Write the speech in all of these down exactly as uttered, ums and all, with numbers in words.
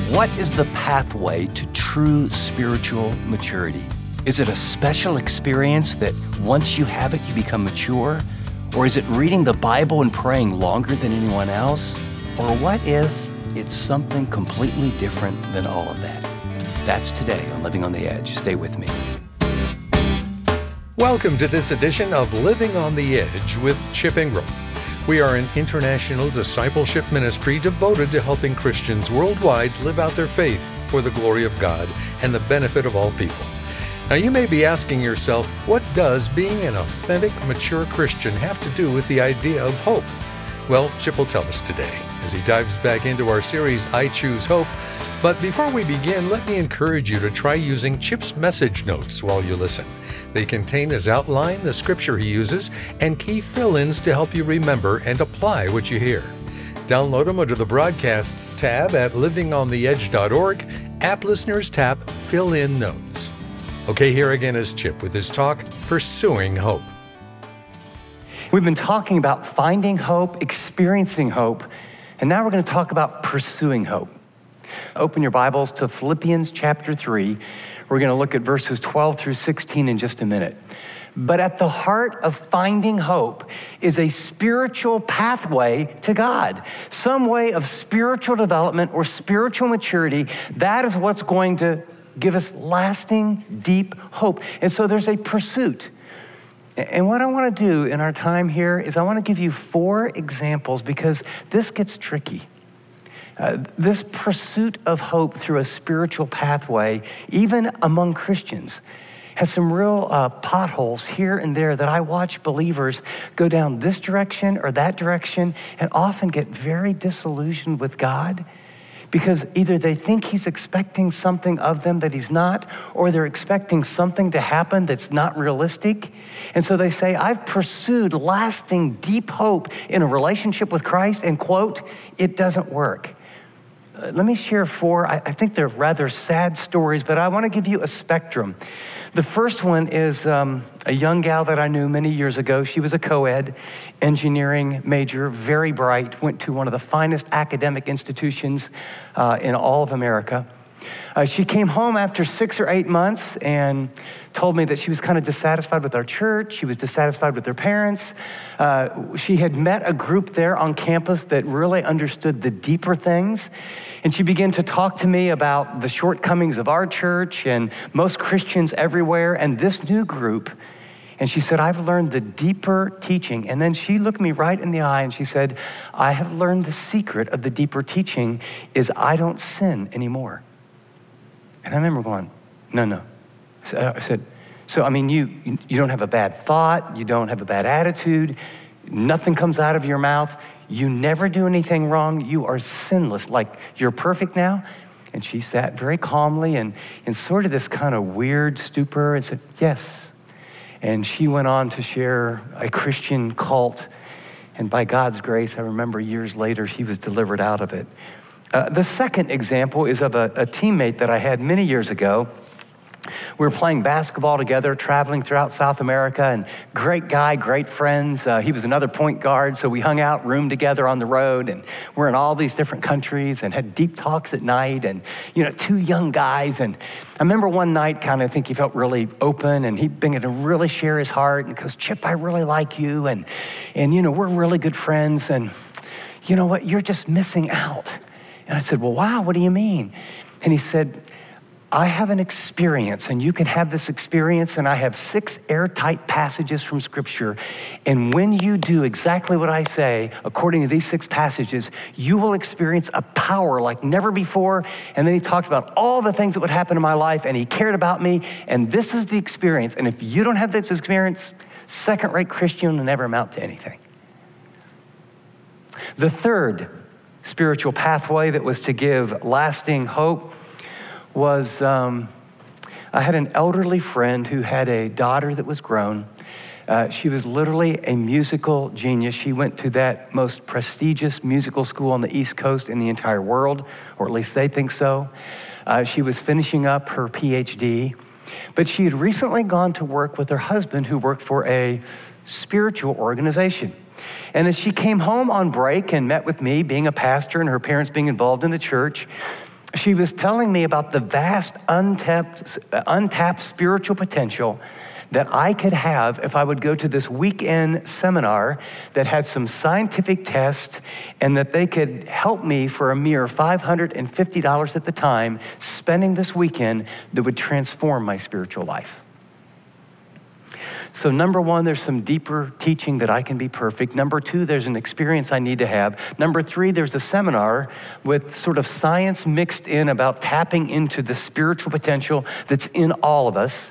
What is the pathway to true spiritual maturity? Is it a special experience that once you have it, you become mature? Or is it reading the Bible and praying longer than anyone else? Or what if it's something completely different than all of that? That's today on Living on the Edge. Stay with me. Welcome to this edition of Living on the Edge with Chip Ingram. We are an international discipleship ministry devoted to helping Christians worldwide live out their faith for the glory of God and the benefit of all people. Now, you may be asking yourself, what does being an authentic, mature Christian have to do with the idea of hope? Well, Chip will tell us today as he dives back into our series, I Choose Hope. But before we begin, let me encourage you to try using Chip's message notes while you listen. They contain his outline, the scripture he uses, and key fill-ins to help you remember and apply what you hear. Download them under the Broadcasts tab at living on the edge dot org, App Listeners tab, Fill In Notes. Okay, here again is Chip with his talk, Pursuing Hope. We've been talking about finding hope, experiencing hope, and now we're going to talk about pursuing hope. Open your Bibles to Philippians chapter three. We're going to look at verses twelve through sixteen in just a minute. But at the heart of finding hope is a spiritual pathway to God, some way of spiritual development or spiritual maturity. That is what's going to give us lasting, deep hope. And so there's a pursuit. And what I want to do in our time here is I want to give you four examples because this gets tricky. Uh, this pursuit of hope through a spiritual pathway, even among Christians, has some real uh, potholes here and there that I watch believers go down this direction or that direction and often get very disillusioned with God because either they think he's expecting something of them that he's not, or they're expecting something to happen that's not realistic. And so they say, I've pursued lasting, deep hope in a relationship with Christ, and quote, it doesn't work. Uh, let me share four. I, I think they're rather sad stories, but I want to give you a spectrum. The first one is um, a young gal that I knew many years ago. She was a co-ed engineering major, very bright, went to one of the finest academic institutions uh, in all of America. Uh, she came home after six or eight months and told me that she was kind of dissatisfied with our church. She was dissatisfied with her parents. Uh, she had met a group there on campus that really understood the deeper things. And she began to talk to me about the shortcomings of our church and most Christians everywhere and this new group. And she said, I've learned the deeper teaching. And then she looked me right in the eye and she said, I have learned the secret of the deeper teaching is I don't sin anymore. And I remember going, no, no. So I said, so I mean, you you don't have a bad thought, you don't have a bad attitude, nothing comes out of your mouth, you never do anything wrong, you are sinless, like you're perfect now? And she sat very calmly and in sort of this kind of weird stupor and said, yes. And she went on to share a Christian cult. And by God's grace, I remember years later, she was delivered out of it. Uh, the second example is of a, a teammate that I had many years ago. We were playing basketball together, traveling throughout South America, and great guy, great friends. Uh, he was another point guard, so we hung out, roomed together on the road, and we're in all these different countries and had deep talks at night, and, you know, two young guys. And I remember one night, kind of, I think he felt really open, and he began to really share his heart, and goes, Chip, I really like you, and, and you know, we're really good friends, and you know what, you're just missing out. And I said, well, wow, what do you mean? And he said, I have an experience, and you can have this experience, and I have six airtight passages from Scripture, and when you do exactly what I say, according to these six passages, you will experience a power like never before. And then he talked about all the things that would happen in my life, and he cared about me, and this is the experience. And if you don't have this experience, second-rate Christian will never amount to anything. The third spiritual pathway that was to give lasting hope was um, I had an elderly friend who had a daughter that was grown. Uh, she was literally a musical genius. She went to that most prestigious musical school on the East Coast in the entire world, or at least they think so. Uh, she was finishing up her P H D, but she had recently gone to work with her husband who worked for a spiritual organization. And as she came home on break and met with me, being a pastor and her parents being involved in the church, She was telling me about the vast untapped, untapped spiritual potential that I could have if I would go to this weekend seminar that had some scientific tests and that they could help me for a mere five hundred fifty dollars at the time, spending this weekend that would transform my spiritual life. So number one, there's some deeper teaching that I can be perfect. Number two, there's an experience I need to have. Number three, there's a seminar with sort of science mixed in about tapping into the spiritual potential that's in all of us.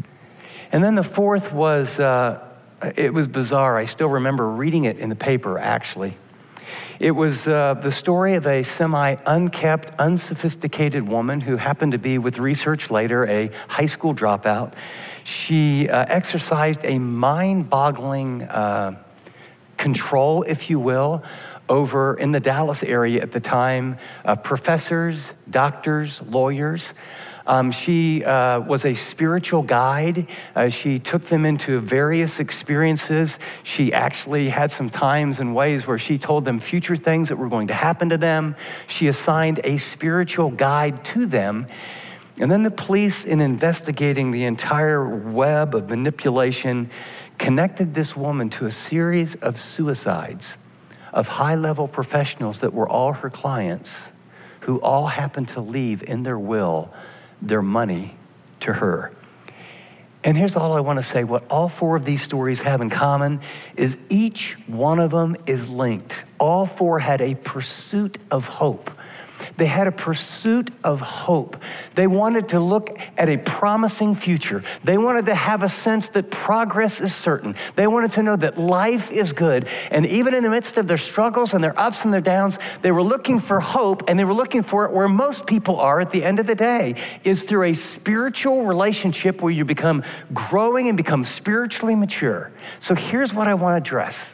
And then the fourth was, uh, it was bizarre. I still remember reading it in the paper, actually. It was uh, the story of a semi-unkept, unsophisticated woman who happened to be, with research later, a high school dropout. She uh, exercised a mind-boggling uh, control, if you will, over in the Dallas area at the time, uh, professors, doctors, lawyers. Um, she uh, was a spiritual guide. Uh, she took them into various experiences. She actually had some times and ways where she told them future things that were going to happen to them. She assigned a spiritual guide to them. And then the police, in investigating the entire web of manipulation, connected this woman to a series of suicides of high-level professionals that were all her clients, who all happened to leave in their will their money to her. And here's all I want to say. What all four of these stories have in common is each one of them is linked. All four had a pursuit of hope. They had a pursuit of hope. They wanted to look at a promising future. They wanted to have a sense that progress is certain. They wanted to know that life is good. And even in the midst of their struggles and their ups and their downs, they were looking for hope, and they were looking for it where most people are at the end of the day, is through a spiritual relationship where you become growing and become spiritually mature. So here's what I want to address.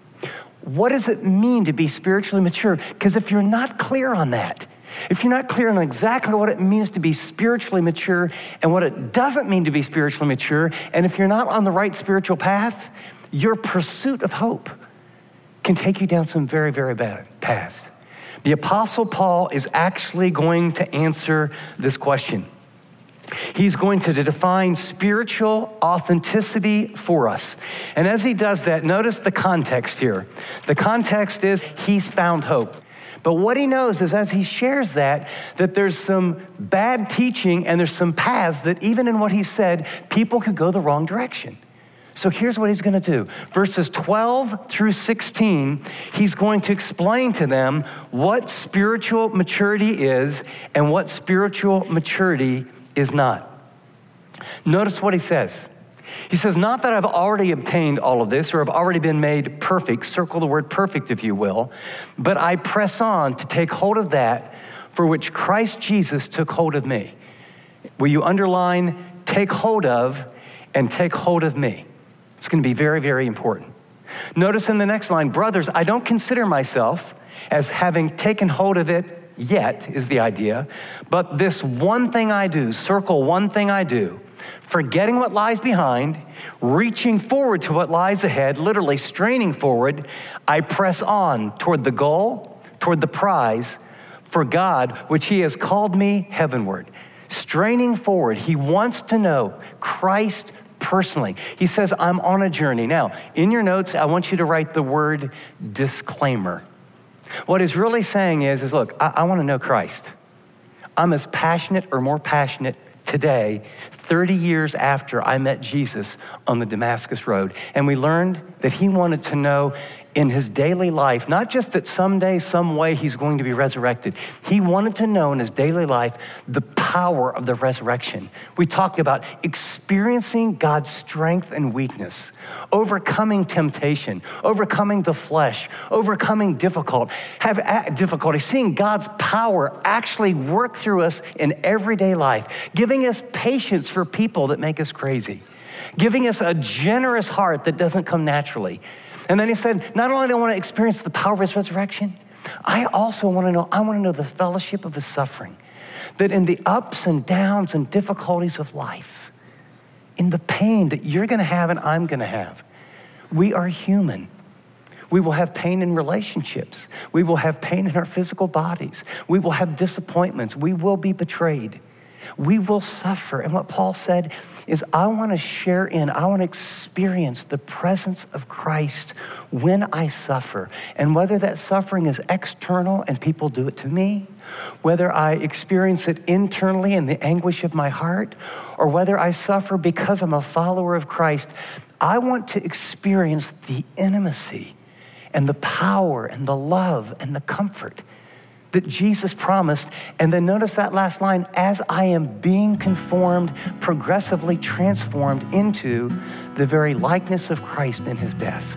What does it mean to be spiritually mature? Because if you're not clear on that, if you're not clear on exactly what it means to be spiritually mature and what it doesn't mean to be spiritually mature, and if you're not on the right spiritual path, your pursuit of hope can take you down some very, very bad paths. The Apostle Paul is actually going to answer this question. He's going to define spiritual authenticity for us. And as he does that, notice the context here. The context is he's found hope. But what he knows is as he shares that, that there's some bad teaching and there's some paths that even in what he said, people could go the wrong direction. So here's what he's going to do. Verses twelve through sixteen, he's going to explain to them what spiritual maturity is and what spiritual maturity is not. Notice what he says. He says, not that I've already obtained all of this or have already been made perfect, circle the word perfect if you will, but I press on to take hold of that for which Christ Jesus took hold of me. Will you underline take hold of and take hold of me? It's going to be very, very important. Notice in the next line, brothers, I don't consider myself as having taken hold of it yet, is the idea, but this one thing I do, circle one thing I do, forgetting what lies behind, reaching forward to what lies ahead, literally straining forward, I press on toward the goal, toward the prize for God, which he has called me heavenward. Straining forward, he wants to know Christ personally. He says, I'm on a journey. Now, in your notes, I want you to write the word disclaimer. What he's really saying is, is look, I, I want to know Christ. I'm as passionate or more passionate today, thirty years after I met Jesus on the Damascus Road. And we learned that he wanted to know in his daily life, not just that someday, some way he's going to be resurrected. He wanted to know in his daily life the power of the resurrection. We talked about experiencing God's strength and weakness, overcoming temptation, overcoming the flesh, overcoming difficult, have difficulty, seeing God's power actually work through us in everyday life, giving us patience for people that make us crazy, giving us a generous heart that doesn't come naturally. And then he said, not only do I want to experience the power of his resurrection, I also want to know, I want to know the fellowship of his suffering. That in the ups and downs and difficulties of life, in the pain that you're going to have and I'm going to have, we are human. We will have pain in relationships. We will have pain in our physical bodies. We will have disappointments. We will be betrayed. We will suffer. And what Paul said is, I want to share in, I want to experience the presence of Christ when I suffer. And whether that suffering is external and people do it to me, whether I experience it internally in the anguish of my heart, or whether I suffer because I'm a follower of Christ, I want to experience the intimacy and the power and the love and the comfort that Jesus promised. And then notice that last line, as I am being conformed, progressively transformed into the very likeness of Christ in his death.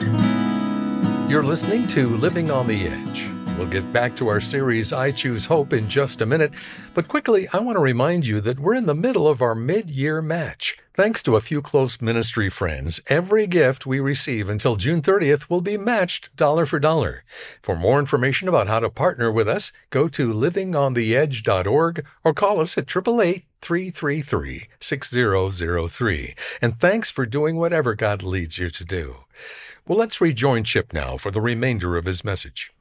You're listening to Living on the Edge. We'll get back to our series, I Choose Hope, in just a minute. But quickly, I want to remind you that we're in the middle of our mid-year match. Thanks to a few close ministry friends, every gift we receive until June thirtieth will be matched dollar for dollar. For more information about how to partner with us, go to living on the edge dot org or call us at eight eight eight, three three three, six zero zero three. And thanks for doing whatever God leads you to do. Well, let's rejoin Chip now for the remainder of his message.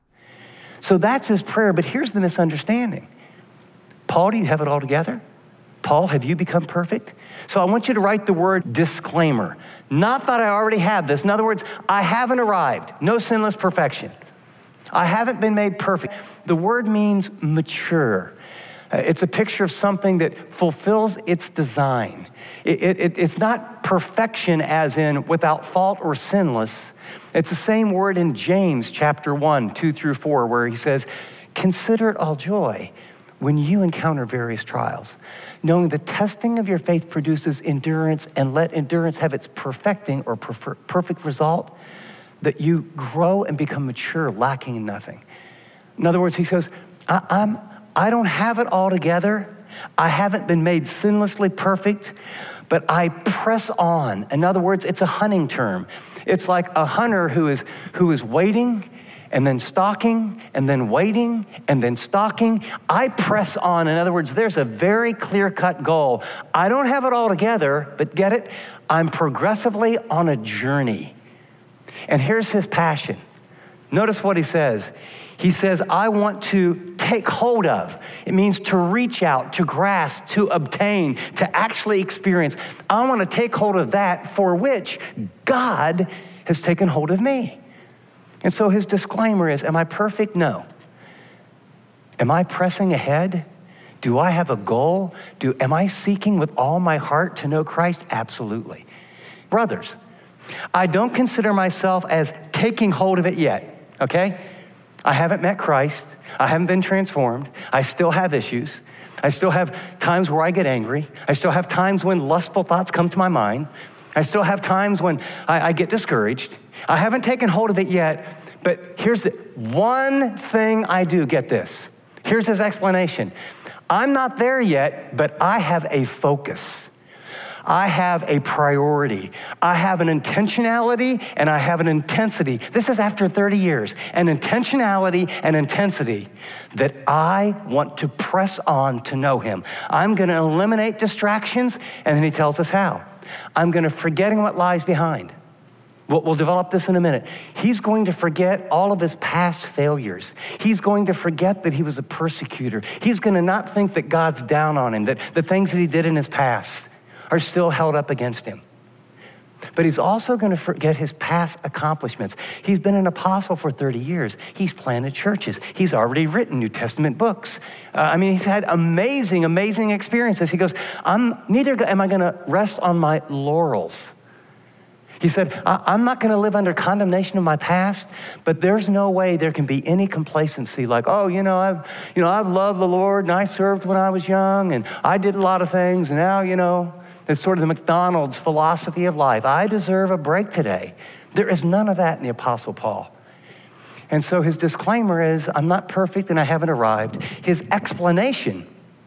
So that's his prayer, but here's the misunderstanding. Paul, do you have it all together? Paul, have you become perfect? So I want you to write the word disclaimer. Not that I already have this. In other words, I haven't arrived. No sinless perfection. I haven't been made perfect. The word means mature. It's a picture of something that fulfills its design. It, it, it's not perfection as in without fault or sinless. It's the same word in James chapter one, two through four, where he says, consider it all joy when you encounter various trials, knowing the testing of your faith produces endurance, and let endurance have its perfecting or prefer- perfect result, that you grow and become mature, lacking in nothing. In other words, he says, I, I'm, I don't have it all together. I haven't been made sinlessly perfect, but I press on. In other words, it's a hunting term. It's like a hunter who is who is waiting and then stalking and then waiting and then stalking. I press on. In other words, there's a very clear-cut goal. I don't have it all together, but get it? I'm progressively on a journey. And here's his passion. Notice what he says. He says, I want to take hold of. It means to reach out, to grasp, to obtain, to actually experience. I want to take hold of that for which God has taken hold of me. And so his disclaimer is, am I perfect? No. Am I pressing ahead? Do I have a goal? Do, am I seeking with all my heart to know Christ? Absolutely. Brothers, I don't consider myself as taking hold of it yet, okay? I haven't met Christ. I haven't been transformed. I still have issues. I still have times where I get angry. I still have times when lustful thoughts come to my mind. I still have times when I, I get discouraged. I haven't taken hold of it yet, but here's the one thing I do, get this. Here's his explanation. I'm not there yet, but I have a focus. I have a priority. I have an intentionality and I have an intensity. This is after thirty years, an intentionality and intensity that I want to press on to know him. I'm going to eliminate distractions, and then he tells us how. I'm going to forgetting what lies behind. We'll, we'll develop this in a minute. He's going to forget all of his past failures. He's going to forget that he was a persecutor. He's going to not think that God's down on him, that the things that he did in his past are still held up against him. But he's also going to forget his past accomplishments. He's been an apostle for thirty years. He's planted churches. He's already written New Testament books. Uh, I mean, he's had amazing, amazing experiences. He goes, I'm neither am I going to rest on my laurels. He said, I- I'm not going to live under condemnation of my past, but there's no way there can be any complacency like, oh, you know, I've, you know, I've loved the Lord and I served when I was young and I did a lot of things and now, you know, it's sort of the McDonald's philosophy of life. I deserve a break today. There is none of that in the Apostle Paul. And so his disclaimer is, I'm not perfect and I haven't arrived. His explanation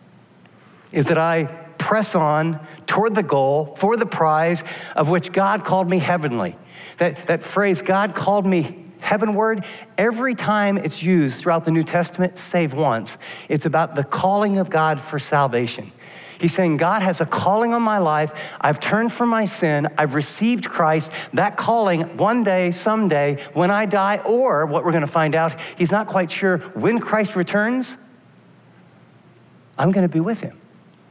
is that I press on toward the goal for the prize of which God called me heavenly. That, that phrase, God called me heavenward, every time it's used throughout the New Testament, save once, it's about the calling of God for salvation. He's saying, God has a calling on my life. I've turned from my sin. I've received Christ. That calling, one day, someday, when I die, or what we're going to find out, he's not quite sure when Christ returns, I'm going to be with him.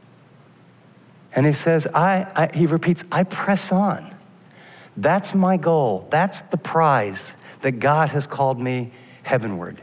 And he says, I, I he repeats, I press on. That's my goal. That's the prize that God has called me heavenward.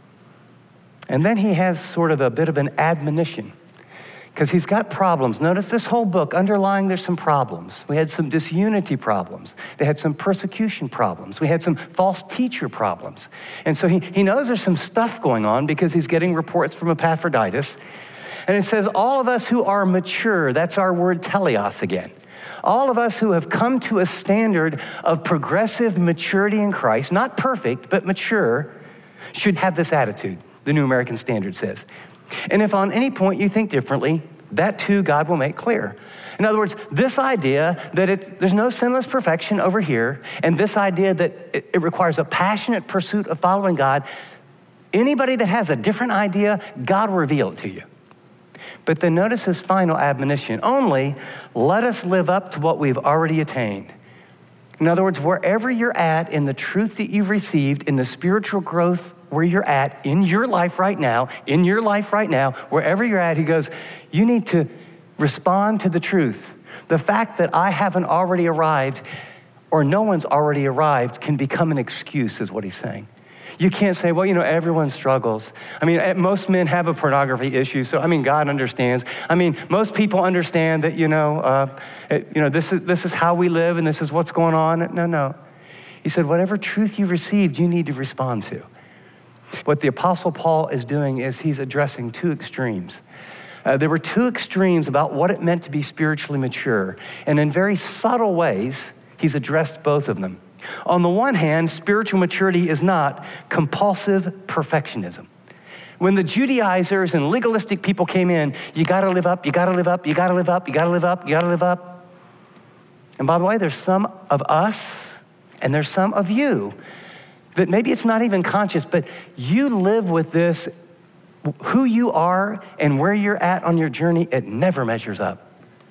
And then he has sort of a bit of an admonition, because he's got problems. Notice this whole book, underlying there's some problems. We had some disunity problems. They had some persecution problems. We had some false teacher problems. And so he, he knows there's some stuff going on because he's getting reports from Epaphroditus. And it says, all of us who are mature, that's our word teleos again. All of us who have come to a standard of progressive maturity in Christ, not perfect, but mature, should have this attitude, the New American Standard says. And if on any point you think differently, that too God will make clear. In other words, this idea that it's, there's no sinless perfection over here, and this idea that it, it requires a passionate pursuit of following God, anybody that has a different idea, God will reveal it to you. But then notice his final admonition, only let us live up to what we've already attained. In other words, wherever you're at in the truth that you've received, in the spiritual growth where you're at in your life right now, in your life right now, wherever you're at, he goes, you need to respond to the truth. The fact that I haven't already arrived or no one's already arrived can become an excuse, is what he's saying. You can't say, well, you know, everyone struggles. I mean, most men have a pornography issue, so I mean, God understands. I mean, most people understand that, you know, uh, it, you know, this is this is how we live and this is what's going on. No, no. He said, whatever truth you received, you need to respond to. What the Apostle Paul is doing is he's addressing two extremes. Uh, there were two extremes about what it meant to be spiritually mature, and in very subtle ways, he's addressed both of them. On the one hand, spiritual maturity is not compulsive perfectionism. When the Judaizers and legalistic people came in, you gotta live up, you gotta live up, you gotta live up, you gotta live up, you gotta live up. And by the way, there's some of us and there's some of you that maybe it's not even conscious, but you live with this, who you are and where you're at on your journey, it never measures up.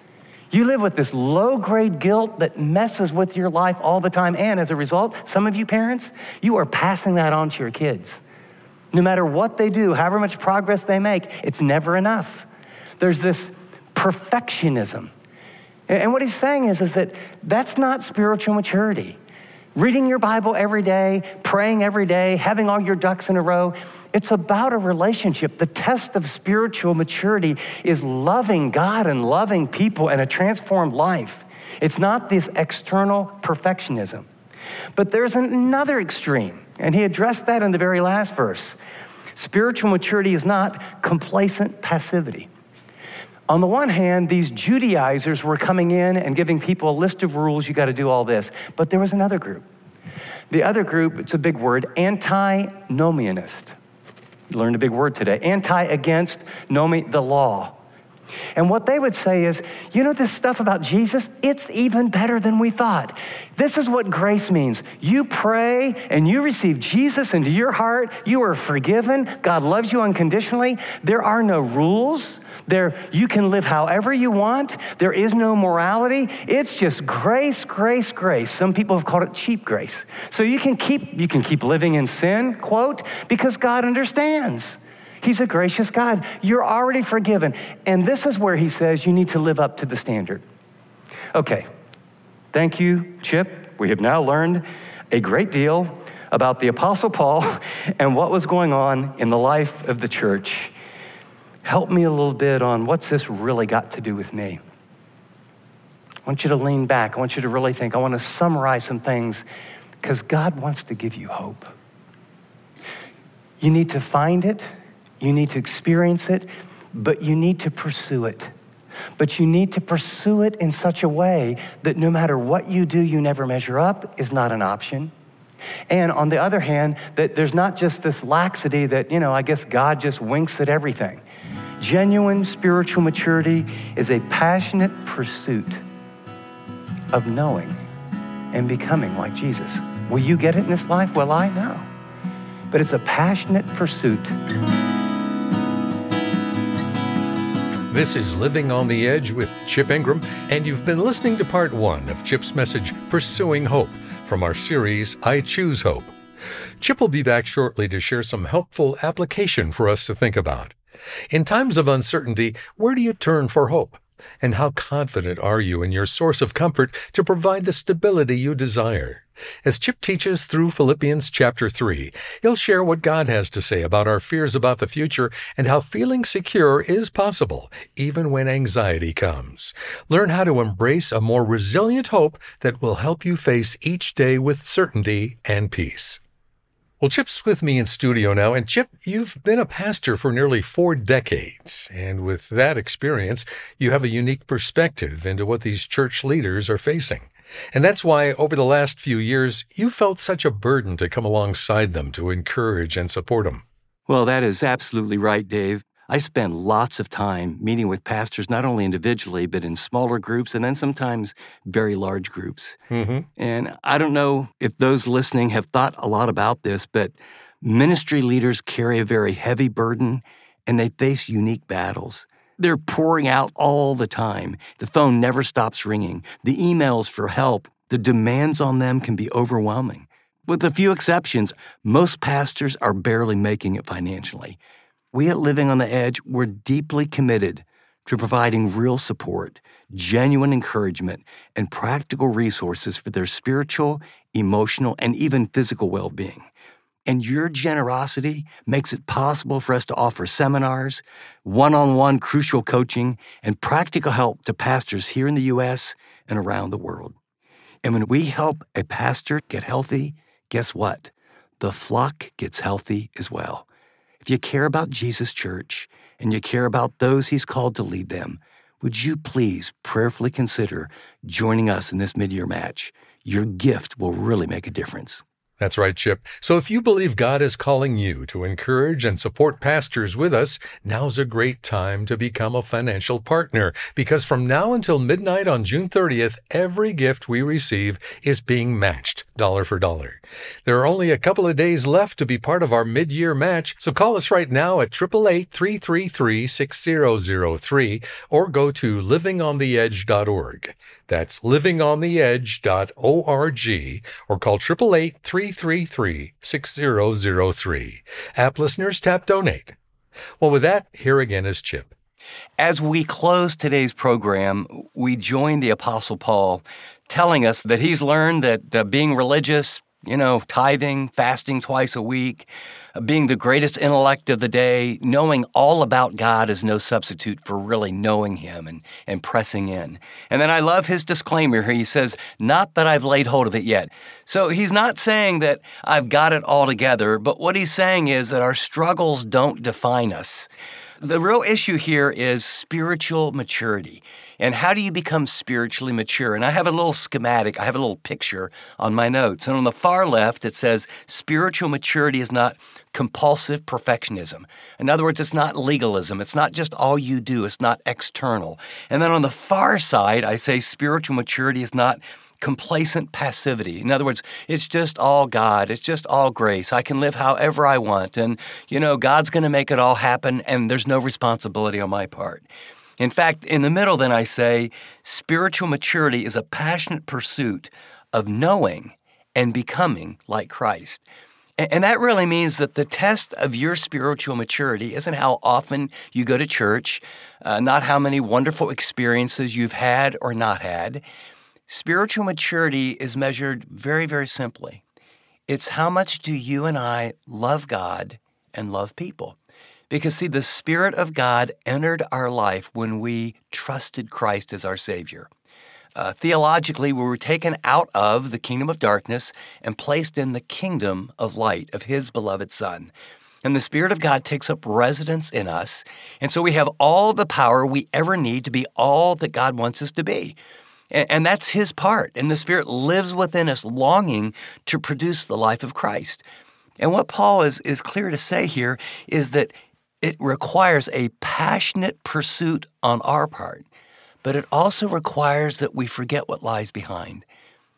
You live with this low-grade guilt that messes with your life all the time. And as a result, some of you parents, you are passing that on to your kids. No matter what they do, however much progress they make, it's never enough. There's this perfectionism. And what he's saying is, is that that's not spiritual maturity. Reading your Bible every day, praying every day, having all your ducks in a row, it's about a relationship. The test of spiritual maturity is loving God and loving people and a transformed life. It's not this external perfectionism. But there's another extreme, and he addressed that in the very last verse. Spiritual maturity is not complacent passivity. On the one hand, these Judaizers were coming in and giving people a list of rules, you got to do all this. But there was another group. The other group, it's a big word, antinomianist. You learned a big word today. Anti against, nomi, the law. And what they would say is, you know this stuff about Jesus? It's even better than we thought. This is what grace means. You pray and you receive Jesus into your heart. You are forgiven. God loves you unconditionally. There are no rules. There, you can live however you want. There is no morality. It's just grace, grace, grace. Some people have called it cheap grace. So you can keep, you can keep living in sin, quote, because God understands. He's a gracious God. You're already forgiven. And this is where he says you need to live up to the standard. Okay, thank you, Chip. We have now learned a great deal about the Apostle Paul and what was going on in the life of the church. Help me a little bit on what's this really got to do with me? I want you to lean back. I want you to really think. I want to summarize some things because God wants to give you hope. You need to find it. You need to experience it, but you need to pursue it. But you need to pursue it in such a way that no matter what you do, you never measure up is not an option. And on the other hand, that there's not just this laxity that, you know, I guess God just winks at everything. Genuine spiritual maturity is a passionate pursuit of knowing and becoming like Jesus. Will you get it in this life? Well, I know. But it's a passionate pursuit. This is Living on the Edge with Chip Ingram, and you've been listening to part one of Chip's message, Pursuing Hope, from our series, I Choose Hope. Chip will be back shortly to share some helpful application for us to think about. In times of uncertainty, where do you turn for hope? And how confident are you in your source of comfort to provide the stability you desire? As Chip teaches through Philippians chapter three, he'll share what God has to say about our fears about the future and how feeling secure is possible, even when anxiety comes. Learn how to embrace a more resilient hope that will help you face each day with certainty and peace. Well, Chip's with me in studio now, and Chip, you've been a pastor for nearly four decades, and with that experience, you have a unique perspective into what these church leaders are facing. And that's why, over the last few years, you felt such a burden to come alongside them to encourage and support them. Well, that is absolutely right, Dave. I spend lots of time meeting with pastors, not only individually, but in smaller groups and then sometimes very large groups. Mm-hmm. And I don't know if those listening have thought a lot about this, but ministry leaders carry a very heavy burden and they face unique battles. They're pouring out all the time. The phone never stops ringing. The emails for help, the demands on them can be overwhelming. With a few exceptions, most pastors are barely making it financially. We at Living on the Edge, we're deeply committed to providing real support, genuine encouragement, and practical resources for their spiritual, emotional, and even physical well-being. And your generosity makes it possible for us to offer seminars, one-on-one crucial coaching, and practical help to pastors here in the U S and around the world. And when we help a pastor get healthy, guess what? The flock gets healthy as well. If you care about Jesus Church and you care about those he's called to lead them, would you please prayerfully consider joining us in this mid-year match? Your gift will really make a difference. That's right, Chip. So if you believe God is calling you to encourage and support pastors with us, now's a great time to become a financial partner, because from now until midnight on June thirtieth, every gift we receive is being matched dollar for dollar. There are only a couple of days left to be part of our mid-year match, so call us right now at eight eight eight, three three three, six zero zero three or go to living on the edge dot org. That's living on the edge dot org or call eight eight eight, three three three, six zero zero three. App listeners, tap donate. Well, with that, here again is Chip. As we close today's program, we join the Apostle Paul telling us that he's learned that uh, being religious, you know, tithing, fasting twice a week, uh, being the greatest intellect of the day, knowing all about God is no substitute for really knowing him and, and pressing in. And then I love his disclaimer here. He says, not that I've laid hold of it yet. So he's not saying that I've got it all together, but what he's saying is that our struggles don't define us. The real issue here is spiritual maturity. And how do you become spiritually mature? And I have a little schematic, I have a little picture on my notes. And on the far left, it says spiritual maturity is not compulsive perfectionism. In other words, it's not legalism. It's not just all you do. It's not external. And then on the far side, I say spiritual maturity is not complacent passivity. In other words, it's just all God. It's just all grace. I can live however I want. And, you know, God's going to make it all happen, and there's no responsibility on my part. In fact, in the middle, then I say, spiritual maturity is a passionate pursuit of knowing and becoming like Christ. And that really means that the test of your spiritual maturity isn't how often you go to church, uh, not how many wonderful experiences you've had or not had. Spiritual maturity is measured very, very simply. It's how much do you and I love God and love people? Because, see, the Spirit of God entered our life when we trusted Christ as our Savior. Uh, theologically, we were taken out of the kingdom of darkness and placed in the kingdom of light of His beloved Son. And the Spirit of God takes up residence in us, and so we have all the power we ever need to be all that God wants us to be. And, and that's His part, and the Spirit lives within us, longing to produce the life of Christ. And what Paul is, is clear to say here is that it requires a passionate pursuit on our part, but it also requires that we forget what lies behind.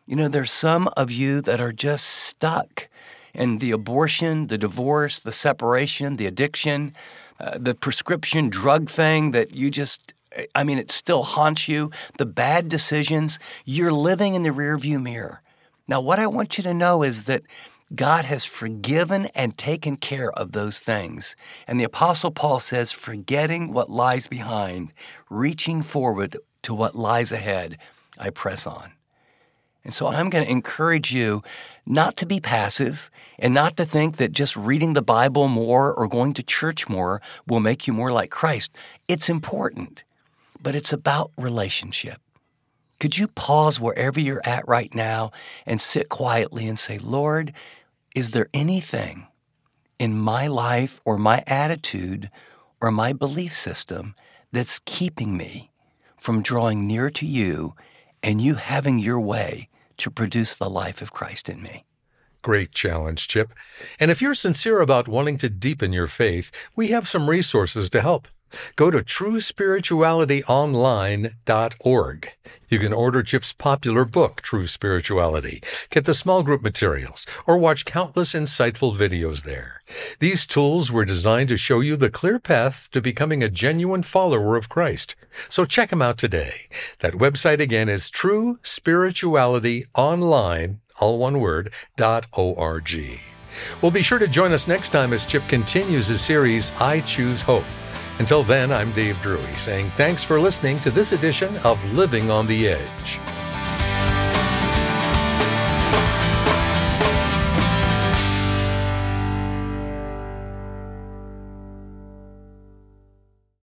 You know, there's some of you that are just stuck in the abortion, the divorce, the separation, the addiction, uh, the prescription drug thing that you just, I mean, it still haunts you, the bad decisions. You're living in the rearview mirror. Now, what I want you to know is that God has forgiven and taken care of those things. And the Apostle Paul says, forgetting what lies behind, reaching forward to what lies ahead, I press on. And so I'm going to encourage you not to be passive and not to think that just reading the Bible more or going to church more will make you more like Christ. It's important, but it's about relationship. Could you pause wherever you're at right now and sit quietly and say, Lord, is there anything in my life or my attitude or my belief system that's keeping me from drawing near to you and you having your way to produce the life of Christ in me? Great challenge, Chip. And if you're sincere about wanting to deepen your faith, we have some resources to help. Go to true spirituality online dot org. You can order Chip's popular book, True Spirituality, get the small group materials, or watch countless insightful videos there. These tools were designed to show you the clear path to becoming a genuine follower of Christ. So check them out today. That website again is true spirituality online, all one word, dot org. Well, be sure to join us next time as Chip continues his series, I Choose Hope. Until then, I'm Dave Drury saying thanks for listening to this edition of Living on the Edge.